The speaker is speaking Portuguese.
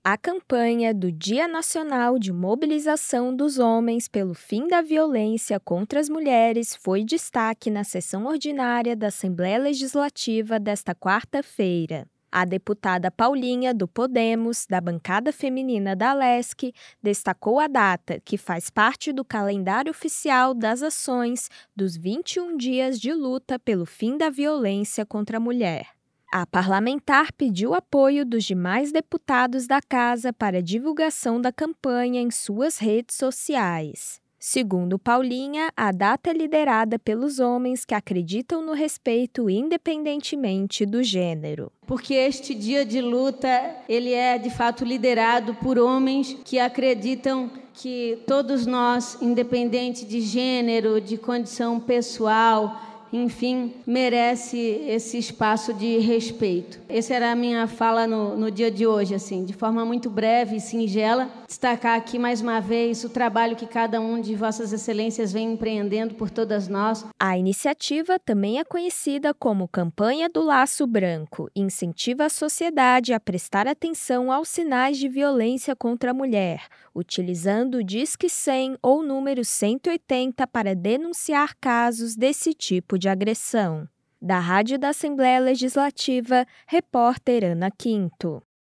A campanha do Dia Nacional de Mobilização dos Homens pelo Fim da Violência contra as Mulheres foi destaque na sessão ordinária da Assembleia Legislativa desta quarta-feira. A deputada Paulinha, do Podemos, da bancada feminina da Alesc, destacou a data, que faz parte do calendário oficial das ações dos 21 dias de luta pelo fim da violência contra a mulher. A parlamentar pediu apoio dos demais deputados da casa para a divulgação da campanha em suas redes sociais. Segundo Paulinha, a data é liderada pelos homens que acreditam no respeito independentemente do gênero. Porque este dia de luta, ele é de fato liderado por homens que acreditam que todos nós, independente de gênero, de condição pessoal, enfim, merece esse espaço de respeito. Essa era a minha fala no dia de hoje, assim, de forma muito breve e singela. Destacar aqui mais uma vez o trabalho que cada um de Vossas Excelências vem empreendendo por todas nós. A iniciativa também é conhecida como Campanha do Laço Branco e incentiva a sociedade a prestar atenção aos sinais de violência contra a mulher, utilizando o Disque 100 ou número 180 para denunciar casos desse tipo de agressão. Da Rádio da Assembleia Legislativa, repórter Ana Quinto.